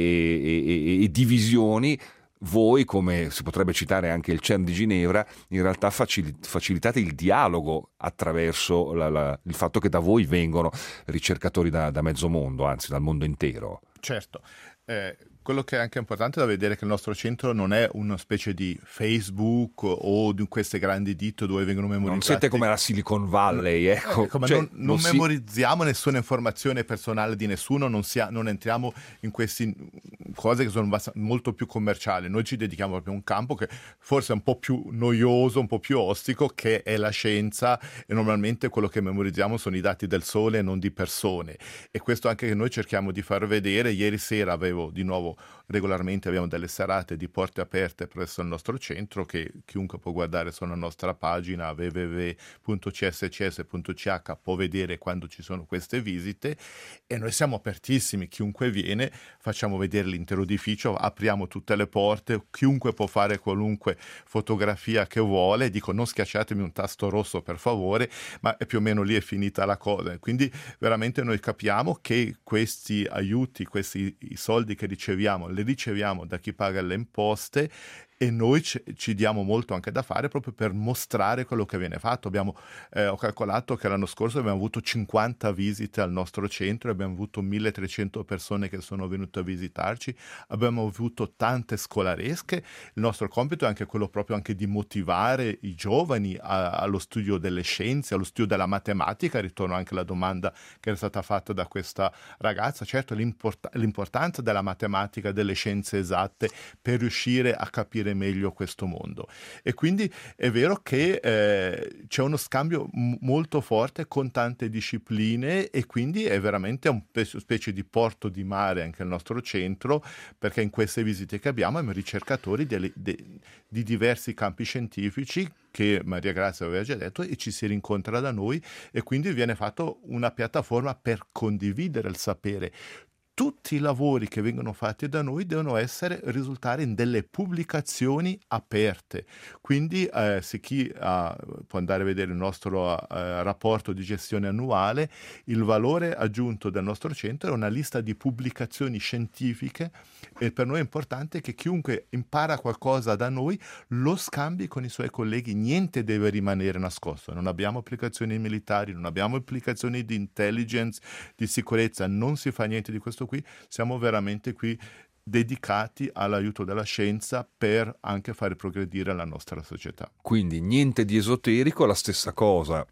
e, e, e divisioni. Voi, come si potrebbe citare anche il CERN di Ginevra, in realtà facilitate il dialogo attraverso la, la, il fatto che da voi vengono ricercatori da, da mezzo mondo, anzi dal mondo intero. Certo. Eh, quello che è anche importante da vedere è che il nostro centro non è una specie di Facebook o di queste grandi ditte dove vengono memorizzati. Non siete come la Silicon Valley, ecco. Eh, come cioè, non non si... memorizziamo nessuna informazione personale di nessuno, non, sia, non entriamo in queste cose che sono molto più commerciali. Noi ci dedichiamo proprio a un campo che forse è un po' più noioso, un po' più ostico, che è la scienza, e normalmente quello che memorizziamo sono i dati del sole e non di persone. E questo anche che noi cerchiamo di far vedere. Ieri sera avevo di nuovo regolarmente abbiamo delle serate di porte aperte presso il nostro centro che chiunque può guardare sulla nostra pagina w w w punto c s c s punto c h, può vedere quando ci sono queste visite, e noi siamo apertissimi, chiunque viene, facciamo vedere l'intero edificio, apriamo tutte le porte, chiunque può fare qualunque fotografia che vuole. Dico, non schiacciatemi un tasto rosso per favore, ma è più o meno lì è finita la cosa. Quindi veramente noi capiamo che questi aiuti, questi i soldi che riceviamo, le riceviamo da chi paga le imposte, e noi ci, ci diamo molto anche da fare proprio per mostrare quello che viene fatto. Abbiamo, eh, ho calcolato che l'anno scorso abbiamo avuto cinquanta visite al nostro centro, abbiamo avuto milletrecento persone che sono venute a visitarci, abbiamo avuto tante scolaresche. Il nostro compito è anche quello proprio anche di motivare i giovani a, allo studio delle scienze, allo studio della matematica. Ritorno anche alla domanda che è stata fatta da questa ragazza. Certo, l'import- l'importanza della matematica, delle scienze esatte per riuscire a capire meglio questo mondo. E quindi è vero che eh, c'è uno scambio m- molto forte con tante discipline, e quindi è veramente un pe- specie di porto di mare anche il nostro centro, perché in queste visite che abbiamo abbiamo ricercatori delle, de, di diversi campi scientifici che Maria Grazia aveva già detto, e ci si rincontra da noi, e quindi viene fatto una piattaforma per condividere il sapere. Tutti i lavori che vengono fatti da noi devono essere risultare in delle pubblicazioni aperte. Quindi eh, se chi ha, può andare a vedere il nostro eh, rapporto di gestione annuale, il valore aggiunto del nostro centro è una lista di pubblicazioni scientifiche, e per noi è importante che chiunque impara qualcosa da noi lo scambi con i suoi colleghi. Niente deve rimanere nascosto. Non abbiamo applicazioni militari, non abbiamo applicazioni di intelligence, di sicurezza, non si fa niente di questo qui. Siamo veramente qui dedicati all'aiuto della scienza per anche fare progredire la nostra società. Quindi niente di esoterico, la stessa cosa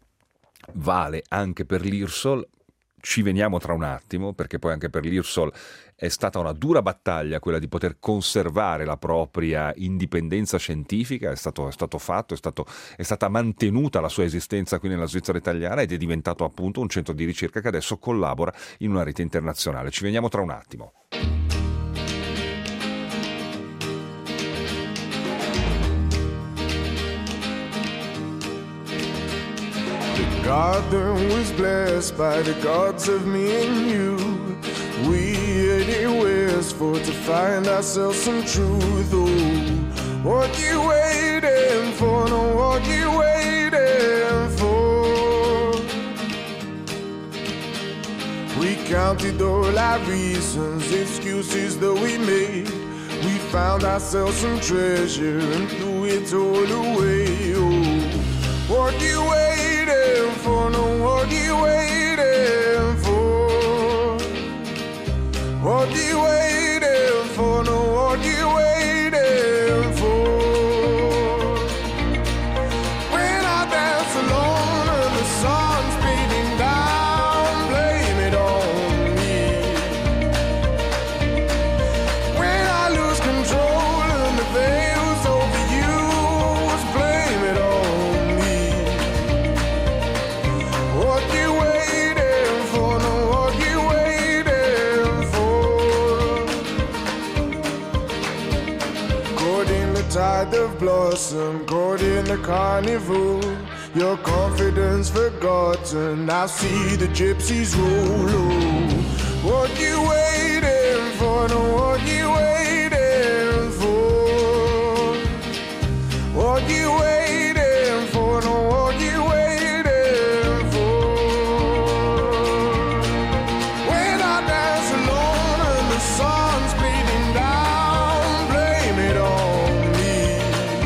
vale anche per l'I R S O L. Ci veniamo tra un attimo, perché poi anche per l'I R S O L è stata una dura battaglia quella di poter conservare la propria indipendenza scientifica. È stato, è stato fatto, è, stato, è stata mantenuta la sua esistenza qui nella Svizzera italiana, ed è diventato appunto un centro di ricerca che adesso collabora in una rete internazionale. Ci veniamo tra un attimo. The garden was blessed by the gods of me and you. We anywheres for to find ourselves some truth. Oh, what you waiting for? No, what you waiting for? We counted all our reasons, excuses that we made. We found ourselves some treasure and threw it all away. Oh, what you waiting for? No, what you waiting for? What you waiting for? No, what you waiting for? When I dance alone and the sun's beating down, blame it on me. When I lose control and the veil's over you, blame it on me. of blossom caught in the carnival. Your confidence forgotten, I see the gypsies roll. Oh, what you waiting for? No, what you waiting for? What you waiting for? No, what you waiting for? When I dance alone and the sun's bleeding down, blame it on me.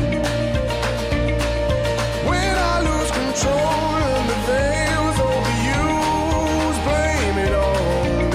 When I lose control and the veil's overused, blame it on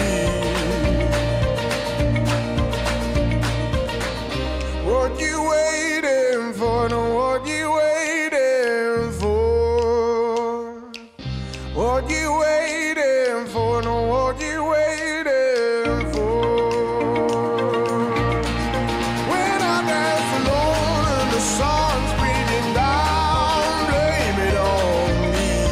me. What you waiting for? No, what you waiting for? What you waiting for? No, what you waiting for? When I dance alone and the sun's beating down, blame it on me.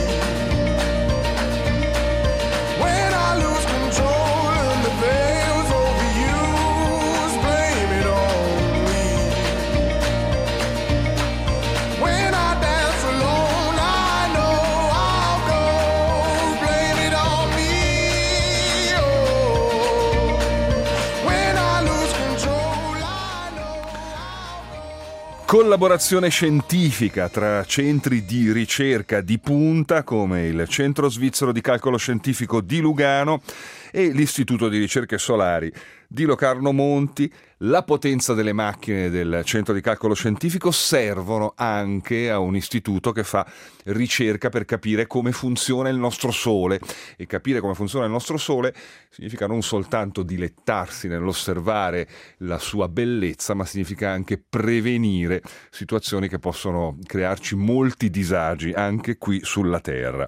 When I lose control and the veil's overused, blame it on me. When I dance alone, I know I'll go, blame it on me. Oh, when I lose control, I know I'll go. Collaborazione scientifica tra centri di ricerca di punta come il Centro Svizzero di Calcolo Scientifico di Lugano e l'Istituto di Ricerche Solari di Locarno Monti. La potenza delle macchine del Centro di Calcolo Scientifico servono anche a un istituto che fa ricerca per capire come funziona il nostro Sole, e capire come funziona il nostro Sole significa non soltanto dilettarsi nell'osservare la sua bellezza, ma significa anche prevenire situazioni che possono crearci molti disagi anche qui sulla Terra.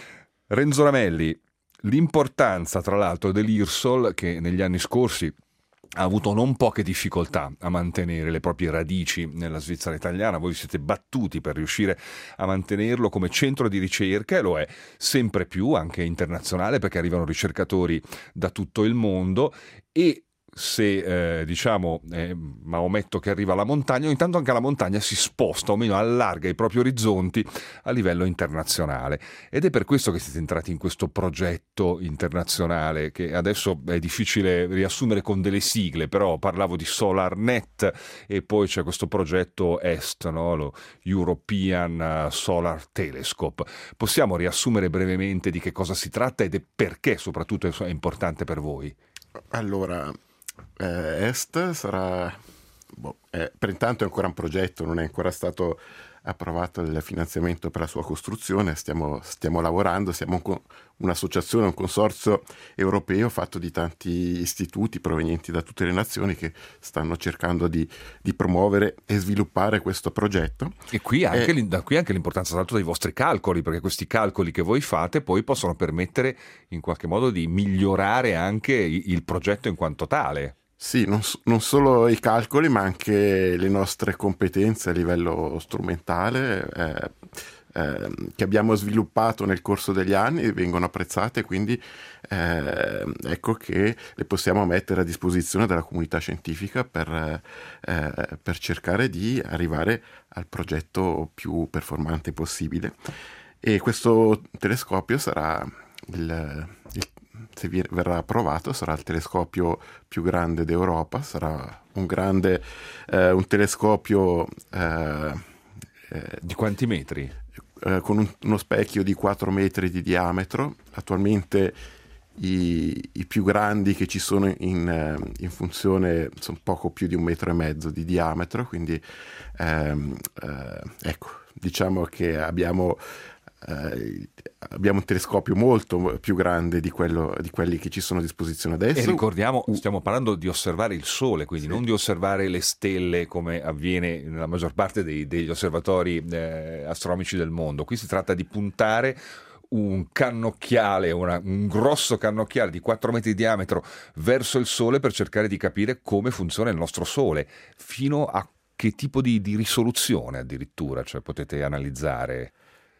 Renzo Ramelli, l'importanza tra l'altro dell'I R S O L, che negli anni scorsi ha avuto non poche difficoltà a mantenere le proprie radici nella Svizzera italiana. Voi siete battuti per riuscire a mantenerlo come centro di ricerca, e lo è sempre più anche internazionale, perché arrivano ricercatori da tutto il mondo. E se eh, diciamo eh, Maometto che arriva alla montagna, ogni tanto anche la montagna si sposta, o meno allarga i propri orizzonti a livello internazionale, ed è per questo che siete entrati in questo progetto internazionale, che adesso è difficile riassumere con delle sigle, però parlavo di SolarNet, e poi c'è questo progetto EST, no? Lo European Solar Telescope. Possiamo riassumere brevemente di che cosa si tratta ed è perché soprattutto è importante per voi? Allora, eh, Est sarà, boh, eh, per intanto è ancora un progetto, non è ancora stato approvato il finanziamento per la sua costruzione, stiamo, stiamo lavorando, siamo un co- un'associazione, un consorzio europeo fatto di tanti istituti provenienti da tutte le nazioni che stanno cercando di, di promuovere e sviluppare questo progetto. E qui anche, e, da qui anche l'importanza tra l'altro dei vostri calcoli, perché questi calcoli che voi fate poi possono permettere in qualche modo di migliorare anche il progetto in quanto tale. Sì, non, non solo i calcoli, ma anche le nostre competenze a livello strumentale eh, eh, che abbiamo sviluppato nel corso degli anni vengono apprezzate, quindi eh, ecco che le possiamo mettere a disposizione della comunità scientifica per, eh, per cercare di arrivare al progetto più performante possibile. E questo telescopio sarà il, il se verrà approvato, sarà il telescopio più grande d'Europa, sarà un grande eh, un telescopio eh, eh, di quanti metri? Eh, con un, uno specchio di quattro metri di diametro. Attualmente i, i più grandi che ci sono in, in funzione sono poco più di un metro e mezzo di diametro, quindi ehm, eh, ecco, diciamo che abbiamo Uh, abbiamo un telescopio molto più grande di, quello, di quelli che ci sono a disposizione adesso. E ricordiamo, stiamo parlando di osservare il Sole, quindi sì, non di osservare le stelle come avviene nella maggior parte dei, degli osservatori eh, astronomici del mondo. Qui si tratta di puntare un cannocchiale, una, un grosso cannocchiale di quattro metri di diametro verso il Sole per cercare di capire come funziona il nostro Sole, fino a che tipo di, di risoluzione addirittura, cioè potete analizzare.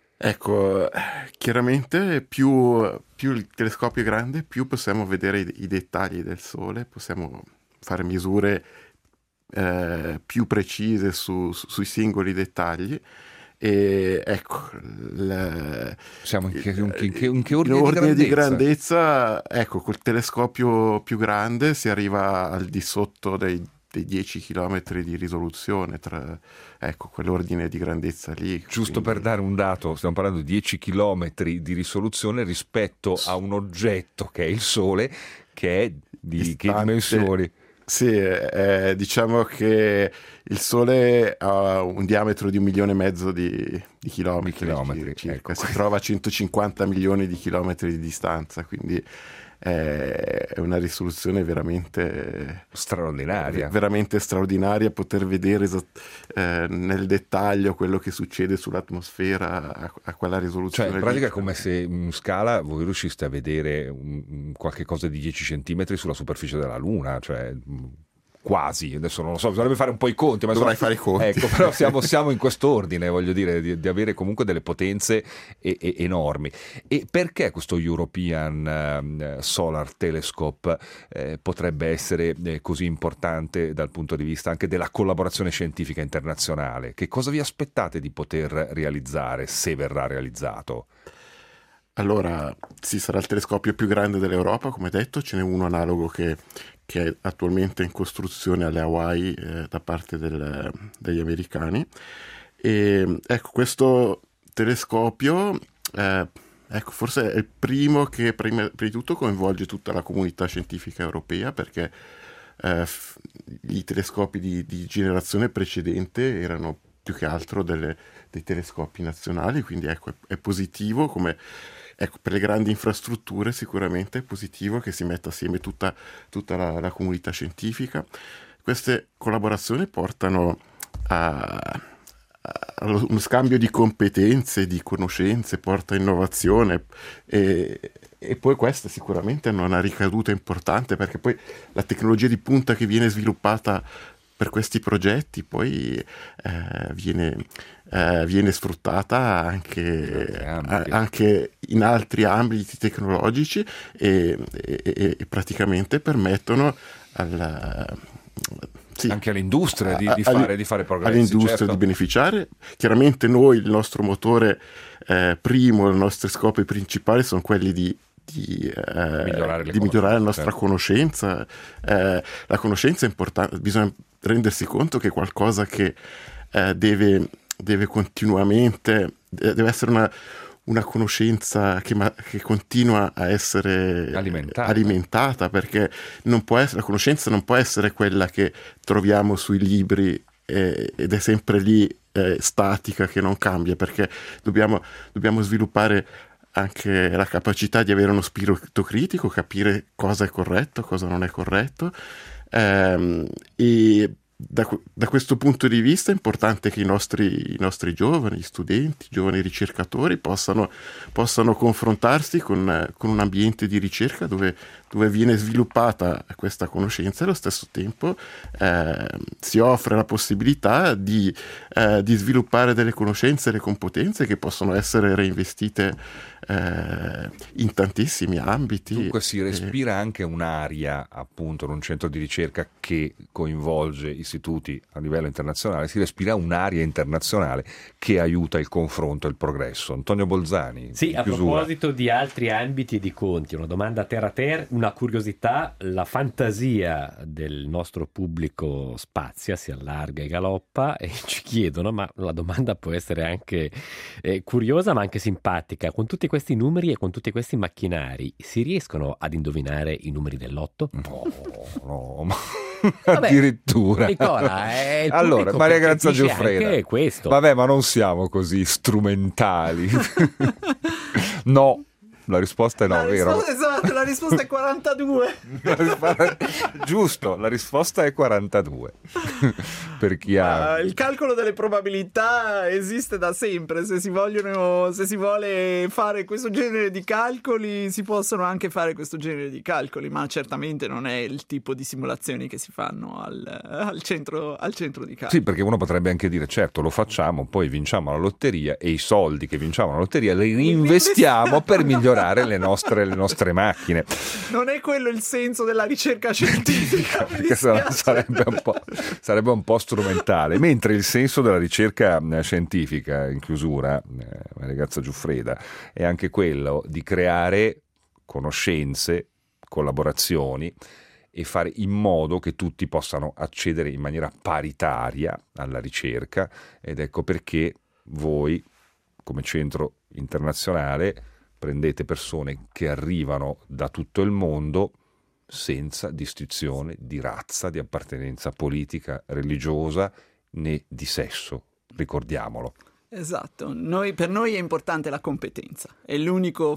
Ecco, chiaramente più, più il telescopio è grande, più possiamo vedere i, i dettagli del Sole, possiamo fare misure eh, più precise su, su, sui singoli dettagli. E ecco, l, siamo in che, in che, in che, in che ordine, in ordine di, di grandezza? di grandezza? Ecco, col telescopio più grande si arriva al di sotto dei, dei dieci chilometri di risoluzione, tra, ecco, quell'ordine di grandezza lì. Giusto quindi... per dare un dato, stiamo parlando di dieci chilometri di risoluzione rispetto a un oggetto che è il Sole, che è di Distante, che dimensioni? Sì, eh, diciamo che il Sole ha un diametro di un milione e mezzo di, di chilometri, di chilometri circa. Ecco. Si trova a centocinquanta milioni di chilometri di distanza, quindi è una risoluzione veramente straordinaria, veramente straordinaria, poter vedere esat- eh, nel dettaglio quello che succede sull'atmosfera a, a quella risoluzione. Cioè in pratica lì. è come se in scala voi riusciste a vedere un, qualche cosa di dieci centimetri sulla superficie della Luna, cioè quasi, adesso non lo so, bisognerebbe fare un po' i conti, ma dovrai insomma, fare i conti. Ecco, però siamo, siamo in quest'ordine, voglio dire, di, di avere comunque delle potenze e, e, enormi. E perché questo European uh, Solar Telescope eh, potrebbe essere eh, così importante dal punto di vista anche della collaborazione scientifica internazionale? Che cosa vi aspettate di poter realizzare, se verrà realizzato? Allora, sì, sarà il telescopio più grande dell'Europa, come detto, ce n'è uno analogo che, che è attualmente in costruzione alle Hawaii eh, da parte del, degli americani. E ecco, questo telescopio eh, ecco, forse è il primo che prima, prima di tutto coinvolge tutta la comunità scientifica europea, perché eh, f- i telescopi di, di generazione precedente erano più che altro delle, dei telescopi nazionali, quindi ecco, è, è positivo come... Ecco, per le grandi infrastrutture sicuramente è positivo che si metta assieme tutta, tutta la, la comunità scientifica. Queste collaborazioni portano a, a uno scambio di competenze, di conoscenze, porta a innovazione e, e poi questa sicuramente hanno una ricaduta importante, perché poi la tecnologia di punta che viene sviluppata per questi progetti poi eh, viene, eh, viene sfruttata anche, a, anche in altri ambiti tecnologici e, e, e praticamente permettono alla, sì, anche all'industria di, di, a, fare, di fare progressi. All'industria certo. di beneficiare. Chiaramente noi, il nostro motore eh, primo, i nostri scopi principali sono quelli di di, eh, migliorare, di migliorare la nostra certo. conoscenza. Eh, la conoscenza è importante, bisogna rendersi conto che è qualcosa che eh, deve, deve continuamente, deve essere una, una conoscenza che, ma, che continua a essere alimentata, alimentata perché non può essere, la conoscenza non può essere quella che troviamo sui libri eh, ed è sempre lì eh, statica, che non cambia, perché dobbiamo, dobbiamo sviluppare anche la capacità di avere uno spirito critico, capire cosa è corretto, cosa non è corretto, ehm, e da, da questo punto di vista è importante che i nostri, i nostri giovani, studenti, giovani ricercatori possano, possano confrontarsi con, con un ambiente di ricerca dove, dove viene sviluppata questa conoscenza e allo stesso tempo eh, si offre la possibilità di, eh, di sviluppare delle conoscenze e delle competenze che possono essere reinvestite Eh, in tantissimi ambiti. Dunque si respira eh. anche un'area, appunto, in un centro di ricerca che coinvolge istituti a livello internazionale, si respira un'area internazionale che aiuta il confronto e il progresso. Antonio Bolzani. Sì, a chiusura. proposito di altri ambiti e di conti, una domanda terra a terra, una curiosità: la fantasia del nostro pubblico spazia, si allarga e galoppa e ci chiedono, ma la domanda può essere anche eh, curiosa ma anche simpatica, con tutti questi numeri e con tutti questi macchinari si riescono ad indovinare i numeri del lotto? No, no, ma Vabbè, addirittura. Nicola, è il allora, Maria Grazia Giuffreda. Anche questo. Vabbè, ma non siamo così strumentali. No. La risposta è no, la vero? Risposta, esatto, la risposta è quarantadue. La risposta, giusto, la risposta è quarantadue. Per chi ha... Uh, il calcolo delle probabilità esiste da sempre. Se si vogliono, se si vuole fare questo genere di calcoli, si possono anche fare questo genere di calcoli, ma certamente non è il tipo di simulazioni che si fanno al, al, centro, al centro di calcolo. Sì, perché uno potrebbe anche dire, certo, lo facciamo, poi vinciamo la lotteria e i soldi che vinciamo la lotteria li reinvestiamo per migliorare migliorare le nostre, le nostre macchine. Non è quello il senso della ricerca scientifica, perché sarebbe un po', sarebbe un po' strumentale, mentre il senso della ricerca scientifica, in chiusura, eh, ragazza Giuffreda, è anche quello di creare conoscenze, collaborazioni e fare in modo che tutti possano accedere in maniera paritaria alla ricerca, ed ecco perché voi, come centro internazionale, prendete persone che arrivano da tutto il mondo senza distinzione di razza, di appartenenza politica, religiosa né di sesso, ricordiamolo. Esatto, noi, per noi è importante la competenza, è l'unico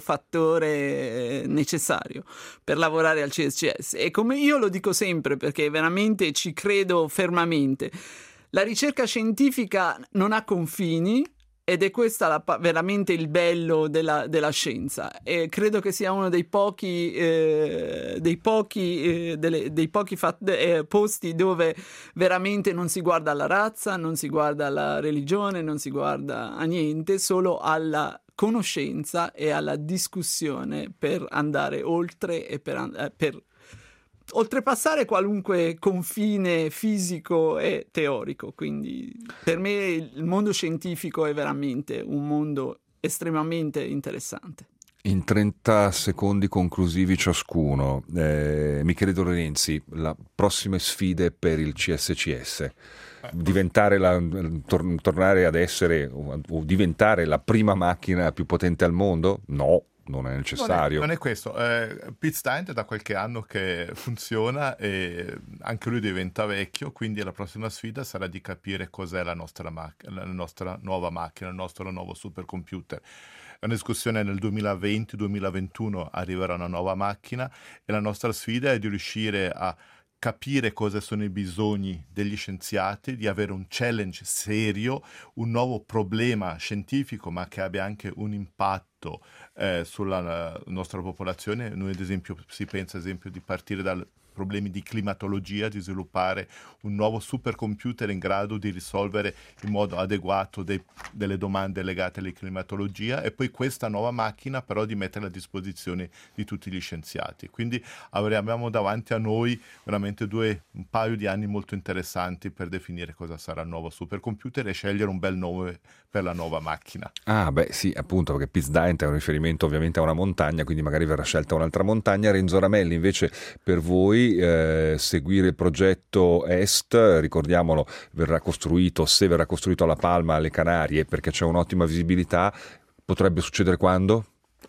fattore necessario per lavorare al C S C S, e come io lo dico sempre, perché veramente ci credo fermamente, la ricerca scientifica non ha confini, ed è questa la, veramente il bello della, della scienza, e credo che sia uno dei pochi, eh, dei pochi, eh, delle, dei pochi fat- eh, posti dove veramente non si guarda alla razza, non si guarda alla religione, non si guarda a niente, solo alla conoscenza e alla discussione per andare oltre e per, eh, per oltrepassare qualunque confine fisico e teorico. Quindi per me il mondo scientifico è veramente un mondo estremamente interessante. In trenta secondi conclusivi ciascuno, eh, Michele De Lorenzi, le prossime sfide per il C S C S? Diventare la, tor- tornare ad essere o, o diventare la prima macchina più potente al mondo? No. Non è necessario. Non è, non è questo. Eh, Pete Stein è da qualche anno che funziona e anche lui diventa vecchio, quindi la prossima sfida sarà di capire cos'è la nostra, mac- la nostra nuova macchina, il nostro nuovo supercomputer. È una discussione nel duemilaventi duemilaventuno arriverà una nuova macchina e la nostra sfida è di riuscire a capire cosa sono i bisogni degli scienziati, di avere un challenge serio, un nuovo problema scientifico, ma che abbia anche un impatto eh, sulla nostra popolazione. Noi ad esempio si pensa ad esempio di partire dal problemi di climatologia, di sviluppare un nuovo supercomputer in grado di risolvere in modo adeguato dei, delle domande legate alla climatologia, e poi questa nuova macchina però di metterla a disposizione di tutti gli scienziati. Quindi abbiamo davanti a noi veramente due, un paio di anni molto interessanti per definire cosa sarà il nuovo supercomputer e scegliere un bel nome per la nuova macchina. Ah beh sì, appunto, perché Pete Stein è un riferimento ovviamente a una montagna, quindi magari verrà scelta un'altra montagna. Renzo Ramelli, invece per voi Eh, seguire il progetto Est, ricordiamolo, verrà costruito, se verrà costruito alla Palma, alle Canarie, perché c'è un'ottima visibilità, potrebbe succedere quando?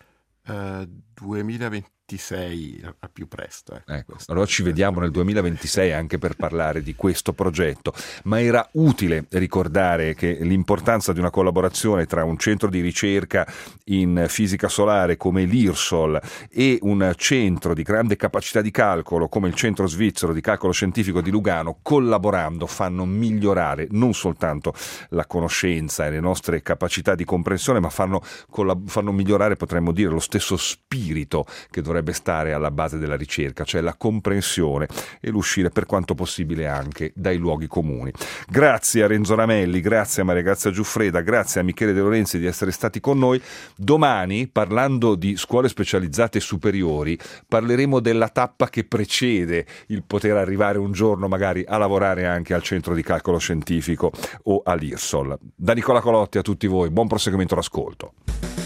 Uh, duemilaventisei a più presto. Eh. Ecco, allora ci vediamo nel duemilaventisei anche per parlare di questo progetto, ma era utile ricordare che l'importanza di una collaborazione tra un centro di ricerca in fisica solare come l'I R S O L e un centro di grande capacità di calcolo come il Centro Svizzero di Calcolo Scientifico di Lugano, collaborando fanno migliorare non soltanto la conoscenza e le nostre capacità di comprensione, ma fanno, collab- fanno migliorare, potremmo dire, lo stesso spirito che dovrebbe stare alla base della ricerca, cioè la comprensione e l'uscire per quanto possibile anche dai luoghi comuni. Grazie a Renzo Ramelli, grazie a Maria Grazia Giuffreda, grazie a Michele De Lorenzi di essere stati con noi. Domani, parlando di scuole specializzate superiori, parleremo della tappa che precede il poter arrivare un giorno magari a lavorare anche al centro di calcolo scientifico o all'I R S O L. Da Nicola Colotti a tutti voi, buon proseguimento all'ascolto.